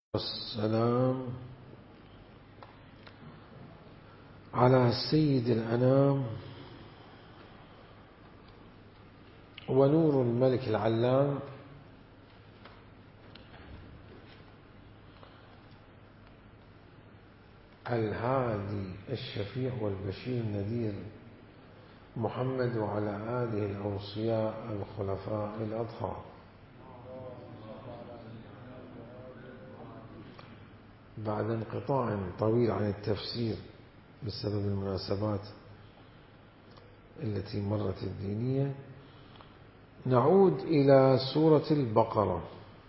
والسلام على سيد الأنام ونور الملك العلام الهادي الشفيع والبشير النذير محمد وعلى آله الأوصياء الخلفاء الأطهار. بعد انقطاع طويل عن التفسير بسبب المناسبات التي مرت الدينية، نعود إلى سورة البقرة.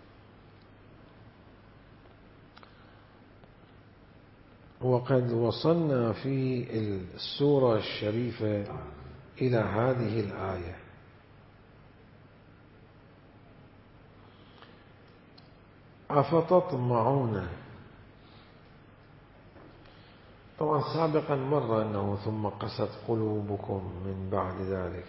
وقد وصلنا في السورة الشريفة إلى هذه الآية: أفتطمعون. طبعا سابقا مر أنه ثم قست قلوبكم من بعد ذلك.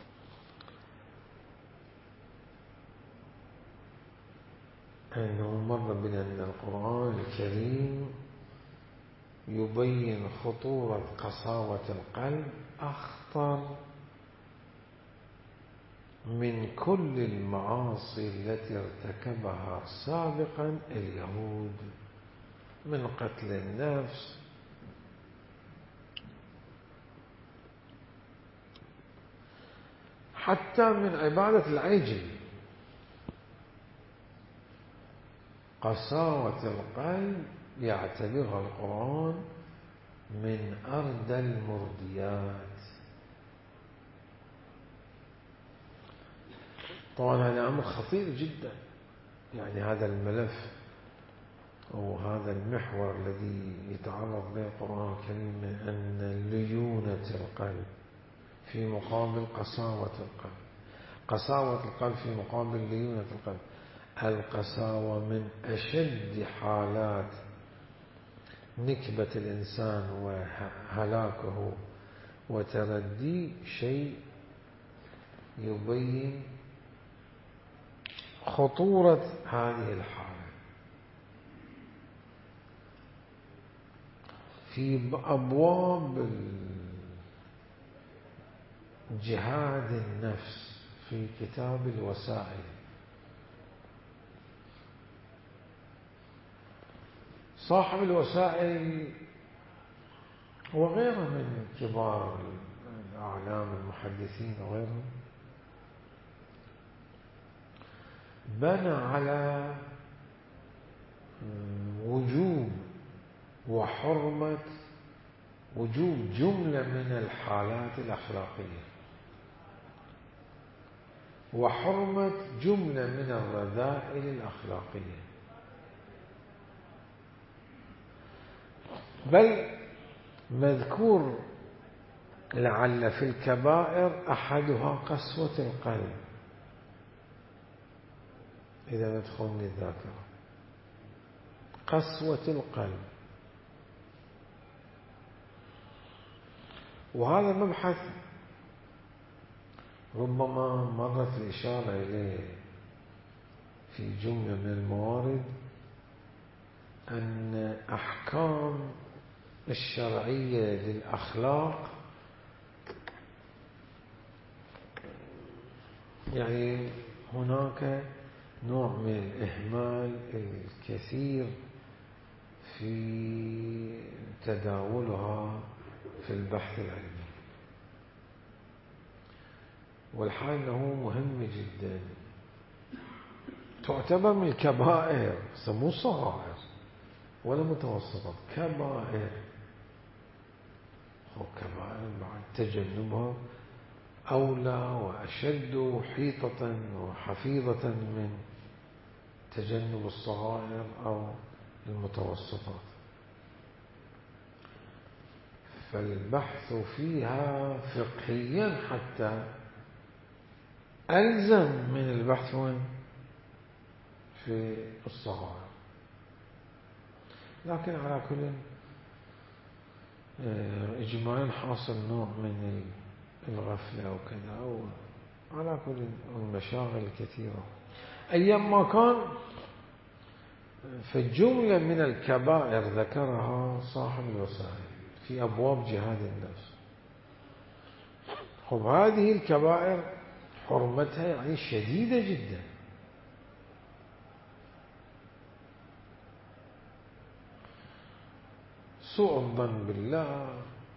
أنه مر بنا أن القرآن الكريم يبين خطورة قساوة القلب أخطر من كل المعاصي التي ارتكبها سابقا اليهود من قتل النفس حتى من عبادة العجل. قساوة القلب يعتبرها القرآن من أردى المرديات. طبعا هذا أمر خطير جدا، يعني هذا الملف أو هذا المحور الذي يتعرض له القرآن الكريم من أن ليونة القلب في مقابل قساوة القلب. قساوة القلب في مقابل ليونة القلب. القساوة من أشد حالات نكبة الإنسان وهلاكه وتردي، شيء يبين خطورة هذه الحالة. في أبواب جهاد النفس في كتاب الوسائل صاحب الوسائل وغيره من كبار الأعلام المحدثين وغيرهم بنى على وجوب وحرمة وجوب جملة من الحالات الأخلاقية وحرمة جملة من الرذائل الأخلاقية، بل مذكور لعل في الكبائر أحدها قسوة القلب. إذا ندخلني الذاكرة، قسوة القلب. وهذا المبحث ربما مرت الإشارة إليه في جملة من الموارد، أن أحكام الشرعية للأخلاق يعني هناك نوع من الإهمال الكثير في تداولها في البحث العلمي، والحال أنه مهم جدا. تعتبر من الكبائر، مو صغائر ولا متوسطات، كبائر. كبائر بعد تجنبها أولى وأشد حيطة وحفيظة من تجنب الصغائر أو المتوسطات. فالبحث فيها فقهيا حتى ألزم من البحث في الصغائر. لكن على كل إجمالا حاصل نوع من الغفلة أو كذا، أو على كل المشاغل الكثيرة. أيام ما كان فالجملة من الكبائر ذكرها صاحب الوسائل في أبواب جهاد النفس. هذه الكبائر حرمتها يعني شديدة جدا. سوء الظن بالله،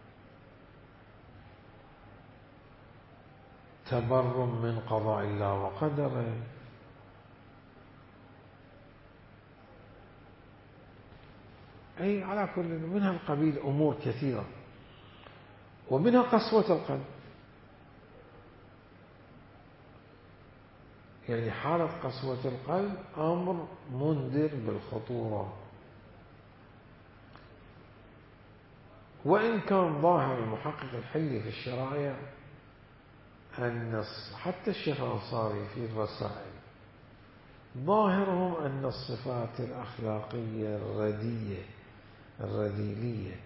تبرم من قضاء الله وقدره، أي على كل منها القبيل أمور كثيرة، ومنها قسوة القلب. يعني حالة قسوة القلب أمر منذر بالخطورة. وإن كان ظاهر المحقق الحلي في الشرائع أن حتى الشيخ الأنصاري في الرسائل ظاهرهم أن الصفات الأخلاقية الرذيلية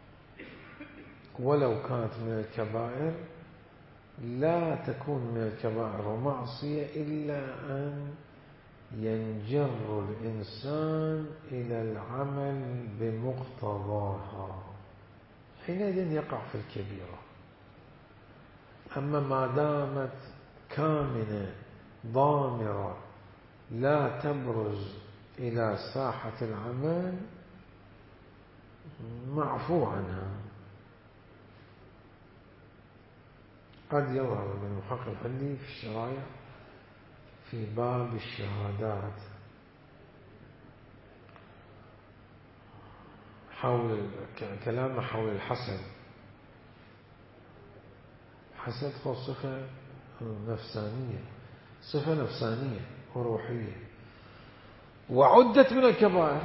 ولو كانت من الكبائر لا تكون من الكبائر ومعصية إلا أن ينجر الإنسان إلى العمل بمقتضاها، حينئذ يقع في الكبيرة. أما ما دامت كامنة ضامرة لا تبرز إلى ساحة العمل معفو عنها. قد يظهر من المحقق الحلي في الشرائع في باب الشهادات حول كلامه حول الحسد. حسد هو صفة نفسانية وروحية، وعدت من الكبائر.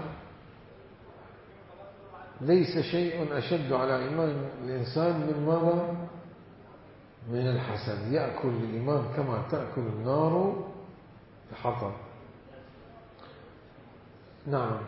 ليس شيء أشد على إيمان الإنسان من ماذا؟ من الحسد. يأكل الإيمان كما تأكل النار الحطب. نعم،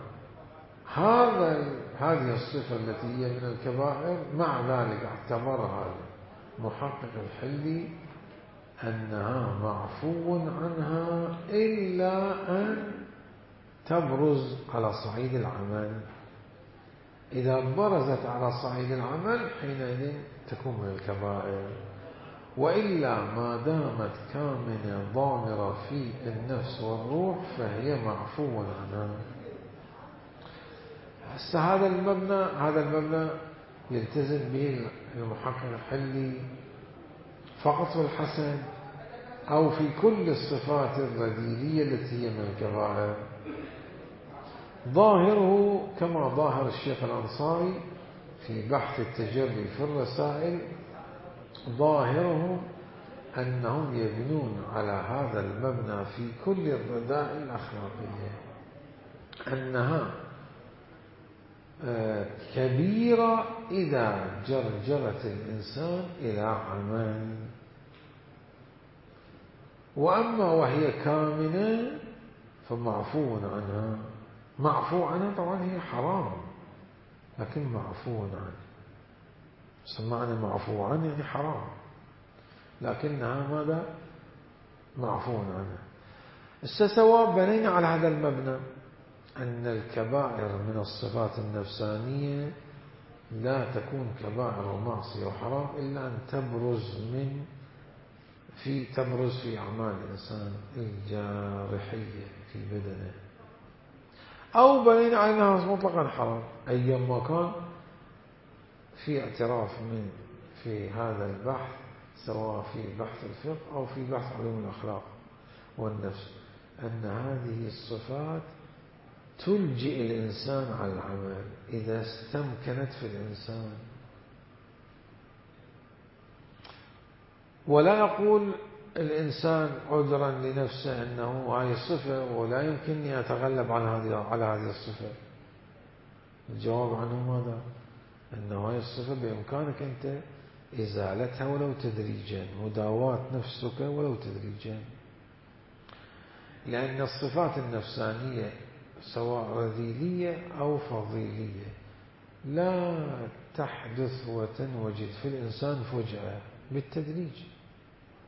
هذه الصفة التي هي من الكبائر، مع ذلك اعتبرها المحقق الحلي أنها معفو عنها إلا أن تبرز على صعيد العمل. إذا برزت على صعيد العمل حينئذ تكون من الكبائر، وإلا ما دامت كامنة ضامرة في النفس والروح فهي معفو عنها. هذا المبنى يلتزم به المحقق الحلي فقط في الحسن أو في كل الصفات الرذيلية التي هي من الكبائر. ظاهره كما ظاهر الشيخ الأنصاري في بحث التجري في الرسائل، ظاهره أنهم يبنون على هذا المبنى في كل الرذائل الأخلاقية أنها كبيرة إذا جرجرت الإنسان إلى عمل، وأما وهي كامنة فمعفو عنها. معفو عنها طبعا هي حرام، لكن معفو عنها. سمعنا معفو عنها يعني حرام، لكنها ماذا؟ معفو عنها. سواء بنينا على هذا المبنى أن الكبائر من الصفات النفسانية لا تكون كبائر ومعصية وحرام إلا أن تبرز في أعمال الإنسان الجارحية في بدنه، أو بنينا على أنها مطلقا حرام أيما كان. في اعتراف في هذا البحث سواء في بحث الفقه أو في بحث علوم الأخلاق والنفس أن هذه الصفات تلجئ الإنسان على العمل إذا استمكنت في الإنسان. ولا يقول الإنسان عذرا لنفسه أنه هذه الصفة ولا يمكنني أتغلب على هذه الصفة. الجواب عنه ماذا؟ أنه هذه الصفة بإمكانك أنت إزالتها ولو تدريجا، مداواة نفسك ولو تدريجا، لأن الصفات النفسانية سواء رذيلية أو فضيلية لا تحدث وتنوجد في الإنسان فجأة، بالتدريج.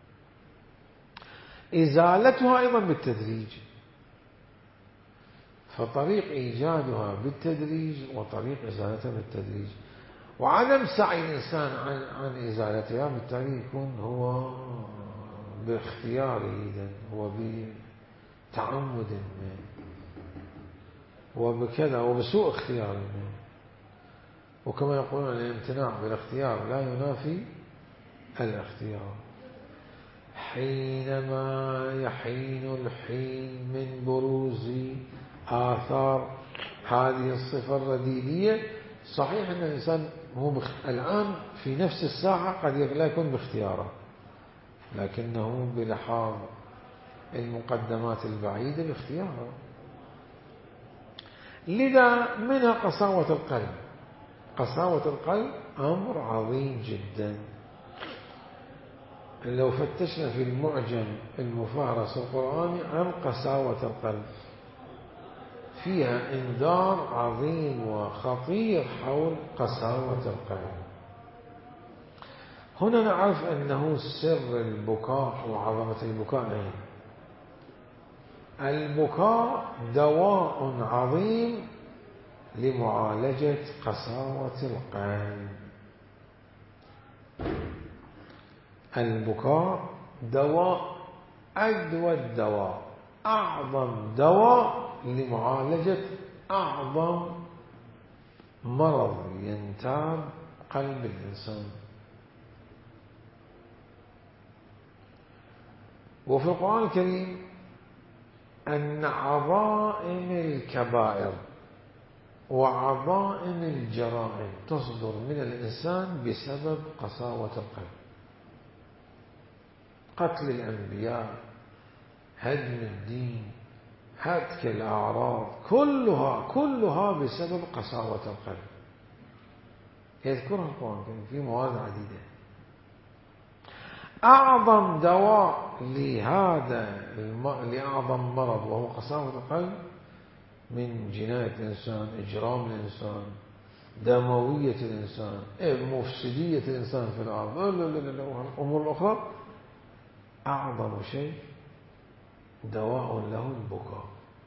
إزالتها أيضا بالتدريج. فطريق إيجادها بالتدريج وطريق إزالتها بالتدريج، وعدم سعي الإنسان عن إزالتها بالتالي يكون هو باختياره، هو بتعمد ما، وبكذا وبسوء اختيار ما. وكما يقولون الامتناع بالاختيار لا ينافي الاختيار. حينما يحين الحين من بروز آثار هذه الصفة الرديئة، صحيح أن الإنسان هو الآن في نفس الساعة قد لا يكون باختياره، لكنه بلحاظ المقدمات البعيدة باختياره. لذا منها قساوة القلب. قساوة القلب أمر عظيم جدا. لو فتشنا في المعجم المفهرس القرآني عن قساوة القلب فيها إنذار عظيم وخطير حول قساوة القلب. هنا نعرف أنه سر البكاء وعظمة البكاء. البكاء دواء عظيم لمعالجة قساوة القلب. البكاء دواء، أدوى الدواء، أعظم دواء لمعالجة أعظم مرض ينتاب قلب الإنسان. وفي القرآن الكريم أن عظائم الكبائر وعظائم الجرائم تصدر من الإنسان بسبب قساوة القلب. قتل الأنبياء، هدم الدين، هتك الأعراض، كلها بسبب قساوة القلب. يذكرها القرآن في مواد عديدة. أعظم دواء لأعظم مرض وهو قساوة القلب من جناية الإنسان، إجرام الإنسان، دموية الإنسان، مفسدية الإنسان في الأرض، الأمور الأخرى، أعظم شيء دواء له البكاء.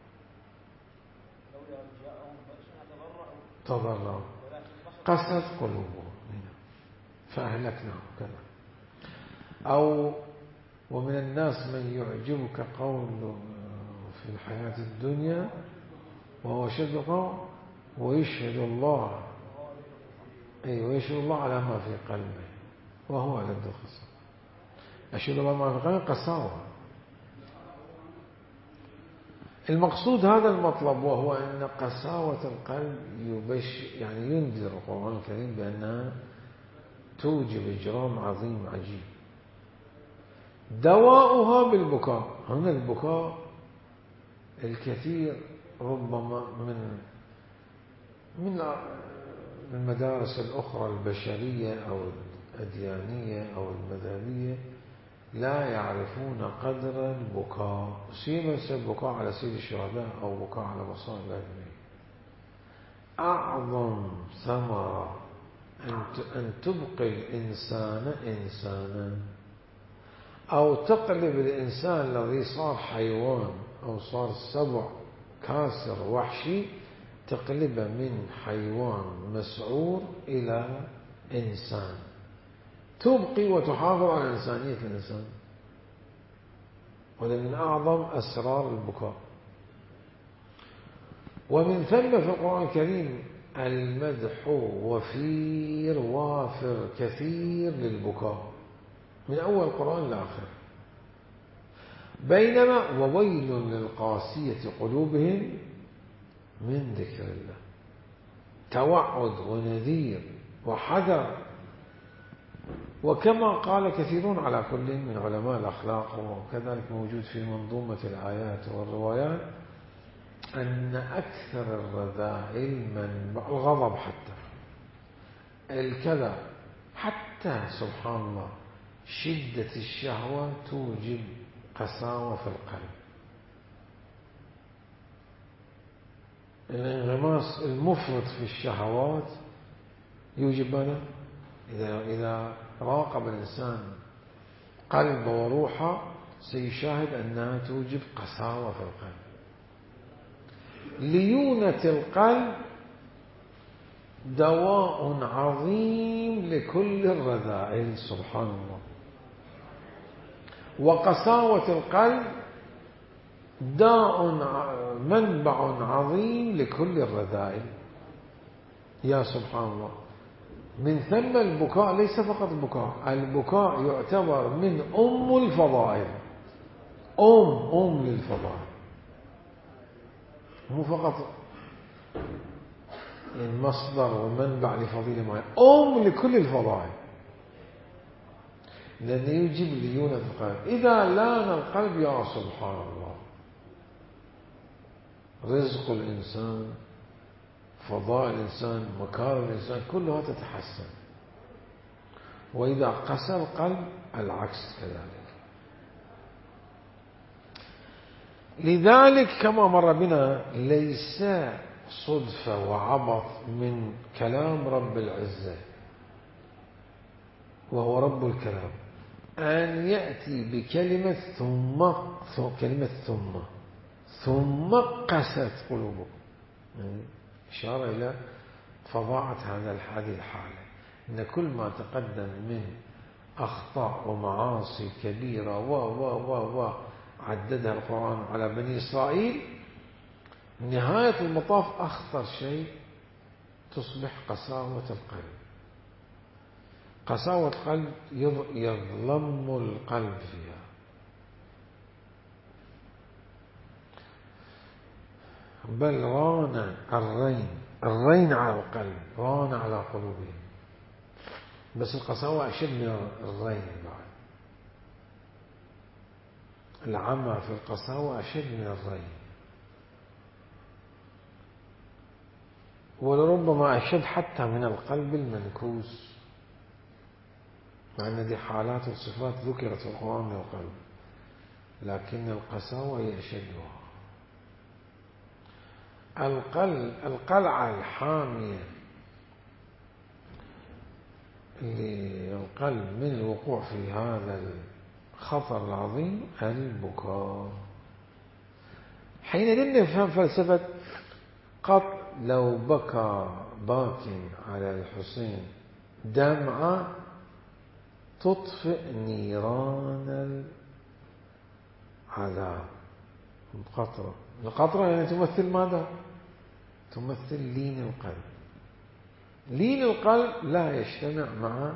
تضرعوا قست قلوبهم فأهلكناهم كذا. أو ومن الناس من يعجبك قوله في الحياة الدنيا وهو شد قول ويشهد الله، ويشهد الله على ما في قلبه وهو ألد الخصام. أشهد الله ما في قلبه قساوة. المقصود هذا المطلب، وهو أن قساوة القلب ينذر القرآن الكريم بأنها توجب إجرام عظيم عجيب. دواؤها بالبكاء. هنا البكاء الكثير ربما من المدارس الأخرى البشرية أو الأديانية أو المذهبية لا يعرفون قدر البكاء، سيما البكاء على سيد الشهداء أو بكاء على مصائب الأدمية. أعظم ثمرة أن تبقي الإنسان إنسانا، أو تقلب الإنسان الذي صار حيوان أو صار سبع كاسر وحشي، تقلبه من حيوان مسعور إلى إنسان، تبقي وتحافظ على إنسانية الإنسان. وهذا من أعظم أسرار البكاء. ومن ثم في القرآن الكريم المدح وفير وافر كثير للبكاء من أول القرآن لآخر. بينما وويل للقاسية قلوبهم من ذكر الله، توعد ونذير وحذر. وكما قال كثيرون على كل من علماء الأخلاق وكذلك موجود في منظومة الآيات والروايات أن أكثر الرذائل من الغضب، حتى الكذا، حتى سبحان الله شدة الشهوة توجب قساوة في القلب. الانغماس المفرط في الشهوات يوجب ماذا؟ إذا راقب الإنسان قلبه وروحه سيشاهد أنها توجب قساوة في القلب. ليونة القلب دواء عظيم لكل الرذائل، سبحان الله. وقساوة القلب داء منبع عظيم لكل الرذائل، يا سبحان الله. من ثم البكاء ليس فقط بكاء، البكاء يعتبر من الفضائل، للفضائل، مو فقط مصدر ومنبع لفضيلة معينة، لكل الفضائل، لأنه يجب ليونة القلب. إذا لان القلب يا سبحان الله رزق الإنسان، فضائل الإنسان، مكارم الإنسان كلها تتحسن. وإذا قسى القلب العكس كذلك. لذلك كما مر بنا ليس صدفة وعبط من كلام رب العزة وهو رب الكلام أن يأتي بكلمة ثم قست قلوبكم، يعني إشارة إلى فظاعة هذه الحالة، إن كل ما تقدم من أخطاء ومعاصي كبيرة و عددها القرآن على بني إسرائيل، نهاية المطاف أخطر شيء تصبح قساوة القلب. قساوة القلب يظلم القلب فيها. بل ران الرين على القلب، ران على قلوبهم. بس القساوة أشد من الرين بعد، العمى في القساوة أشد من الرين، ولربما أشد حتى من القلب المنكوس، مع أن هذه حالات وصفات ذكرت في القرآن للقلب، لكن القساوة هي أشدها. القلعة الحامية للقلب من الوقوع في هذا الخطر العظيم البكاء. حين نفهم فلسفة لو بكى باك على الحسين دمعة تطفئ نيران العذاب. القطرة يعني تمثل ماذا؟ تمثل لين القلب. لين القلب لا يجتمع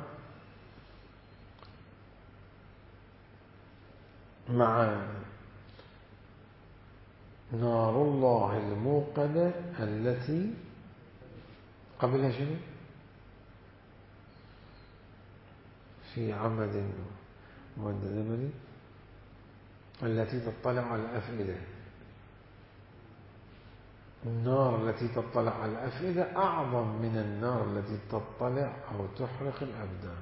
مع نار الله الموقدة التي قبلها شنو؟ في عمد ممدد التي تطلع على الأفئدة. النار التي تطلع على الأفئدة أعظم من النار التي تطلع أو تحرق الأبدان.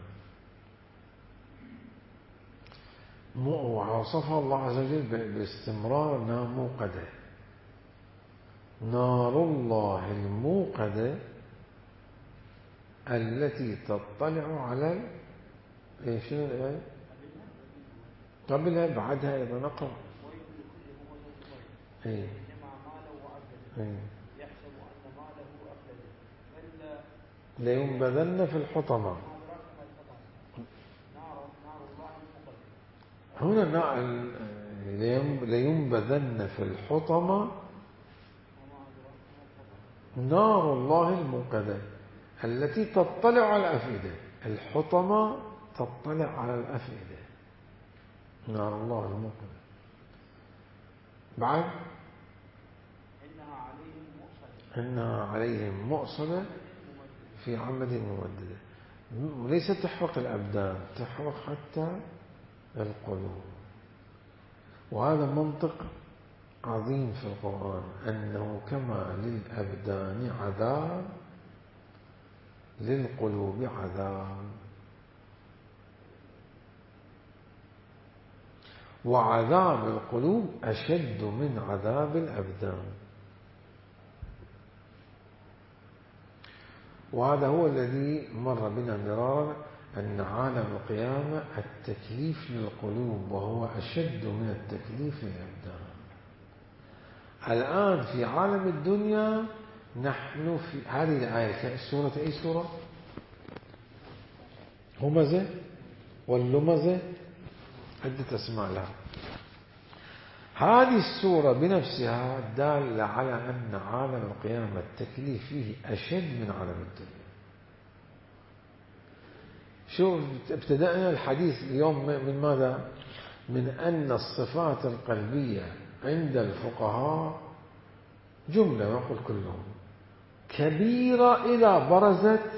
وصفها الله عز وجل باستمرار أنها موقدة. نار الله الموقدة التي تطلع على شنو الآية؟ قبلها بعدها أيضا نقرأ يحسب أن ماله أخلده لينبذن في الحطمة. هنا لينبذن في الحطمة نار الله الموقدة التي تطلع على الأفئدة. الحطمة تطلع على الأفئدة، نار الله الموقدة. بعد إنها عليهم مؤصدة في عمد ممددة. ليست تحرق الأبدان، تحرق حتى القلوب. وهذا منطق عظيم في القرآن، أنه كما للأبدان عذاب للقلوب عذاب. وعذاب القلوب أشد من عذاب الأبدان. وهذا هو الذي مر بنا مرارا، أن عالم القيامة التكليف للقلوب وهو أشد من التكليف للأبدان. الآن في عالم الدنيا نحن في هذه الآية السورة أي سورة؟ همزة واللمزة عدة أسماء لها. هذه السورة بنفسها دالة على أن عالم القيامة التكليف فيه أشد من عالم الدنيا. شوف ابتدأنا الحديث اليوم من ماذا؟ من أن الصفات القلبية عند الفقهاء جملة نقول كلهم كبيرة إذا برزت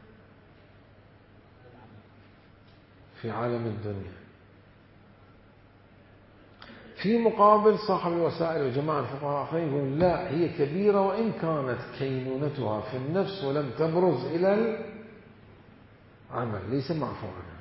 في عالم الدنيا. في مقابل صاحب الوسائل وجماعة الفقهاء الآخرين يقول لا، هي كبيرة وإن كانت كينونتها في النفس ولم تبرز إلى العمل ليس معفو عنها.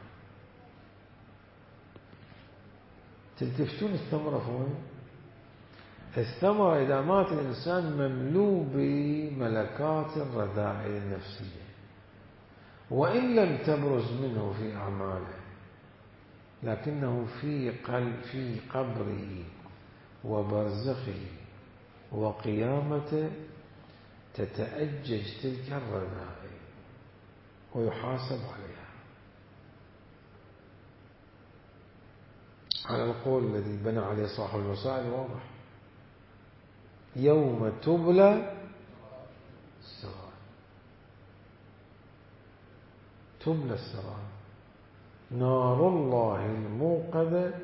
تلتفتون الثمرة فوين؟ الثمرة إذا مات الإنسان مملوء بملكات الرذائل النفسية وإن لم تبرز منه في أعماله، لكنه في قبره وبرزخه وقيامته تتأجج تلك الرذائل ويحاسب عليها على القول الذي بنى عليه صاحب الوسائل واضح: يوم تبلى السرائر. تبلى السرائر. نار الله الموقدة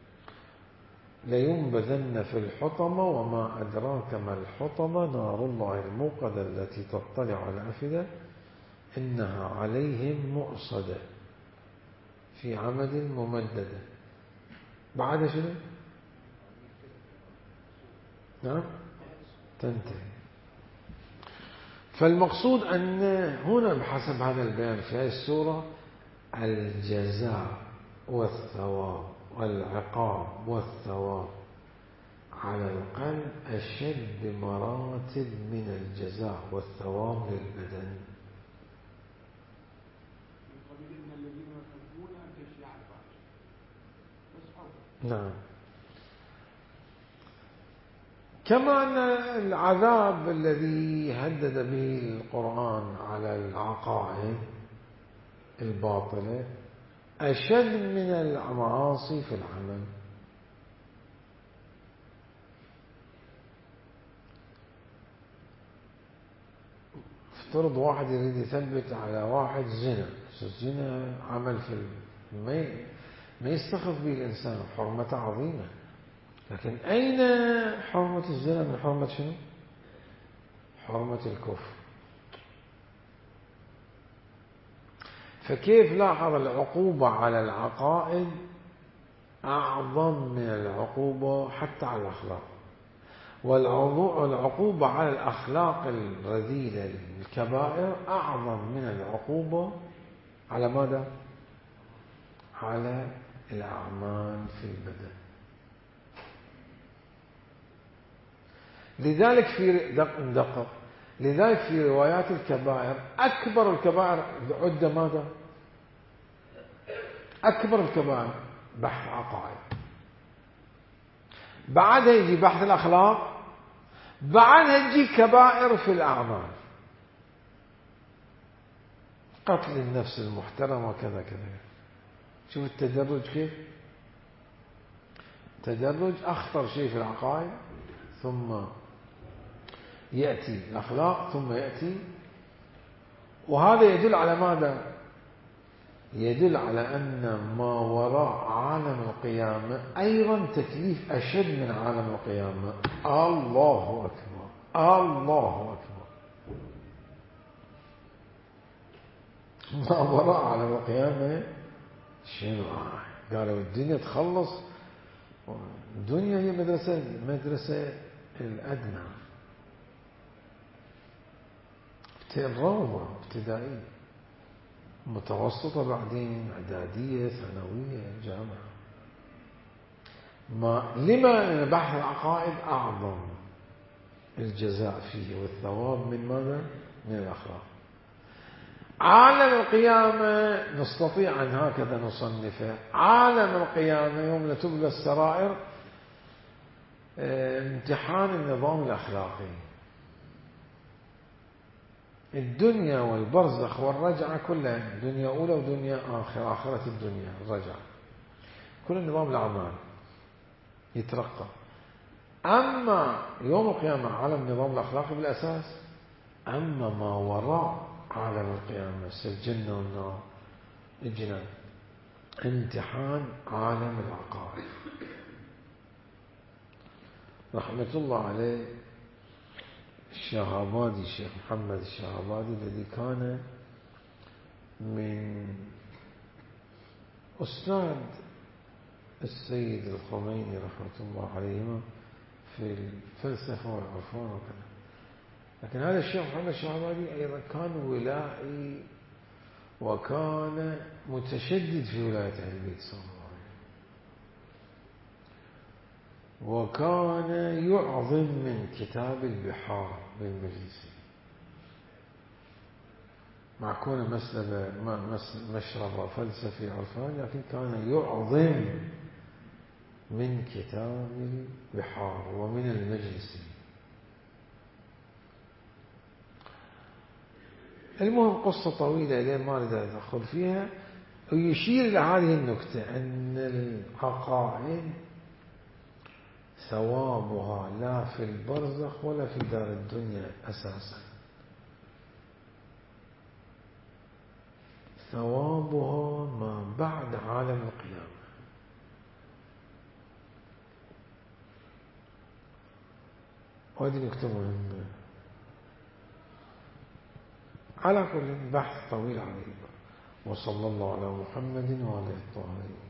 لينبذن في الحطمة وما أدراك ما الحطمة نار الله الموقدة التي تطلع على الأفئدة إنها عليهم مؤصدة في عمد ممددة. بعد شنو؟ نعم تنتهي. فالمقصود أن هنا بحسب هذا البيان في هذه السورة الجزاء والثواب والعقاب والثواب على القلب أشد مراتب من الجزاء والثواب للبدن. نعم. كما أن العذاب الذي هدد به القرآن على العقائد الباطلة أشد من المعاصي في العمل. افترض واحد يريد يثبت على واحد زنا، الزنا عمل في ما يستخف به الإنسان، حرمة عظيمة، لكن أين حرمة الزنا من حرمة شنو؟ حرمة الكفر. فكيف لاحظ العقوبة على العقائد أعظم من العقوبة حتى على الأخلاق، والعقوبة على الأخلاق الرذيلة الكبائر أعظم من العقوبة على ماذا؟ على الأعمال في البدن. لذلك لذلك في روايات الكبائر أكبر الكبائر عد ماذا؟ أكبر الكبائر بحث عقائد، بعدها يجي بحث الأخلاق، بعدها يجي كبائر في الأعمال، قتل النفس المحترمة وكذا كذا. شوف التدرج كيف؟ تدرج أخطر شيء في العقائد، ثم يأتي الأخلاق، ثم يأتي. وهذا يدل على ماذا؟ يدل على أن ما وراء عالم القيامة أيضا تكليف أشد من عالم القيامة. الله أكبر، الله أكبر. ما وراء عالم القيامة شنو؟ قالوا الدنيا تخلص، الدنيا هي مدرسة الأدنى، روضة ابتدائية، متوسطة، بعدين إعدادية، ثانوية، جامعة. لما بحث العقائد أعظم الجزاء فيه والثواب من ماذا؟ من الأخلاق. عالم القيامة نستطيع أن هكذا نصنفه: عالم القيامة يوم تبلى السرائر امتحان النظام الأخلاقي. الدنيا والبرزخ والرجعة كلها دنيا أولى ودنيا آخرة، آخرة الدنيا الرجعة، كل نظام الأعمال يترقى. أما يوم القيامة عالم النظام الأخلاقي بالأساس، أما ما وراء عالم القيامة الجنة والنار الجنان امتحان عالم العقائد. رحمة الله عليه الشهابادي، الشيخ محمد الشهابادي، الذي كان من أستاذ السيد الخميني رحمة الله عليهما في الفلسفة والعرفان وكذا. لكن هذا الشيخ محمد الشهابادي أيضا كان ولائي، وكان متشدد في ولاية أهل البيت صلى الله عليه وسلم، وكان يعظم من كتاب البحار بالمجلسي، مع كونه مشربة فلسفي عرفان، لكن كان يعظم من كتاب البحار ومن المجلسي. المهم قصة طويلة لين ما أريد أدخل فيها، ويشير إلى هذه النكتة أن العقائد ثوابها لا في البرزخ ولا في دار الدنيا أساسا، ثوابها ما بعد عالم القيامة. وهذه نكتة مهمة. على كل بحث طويل عليه. وصلى الله على محمد وعلى آله الطاهرين.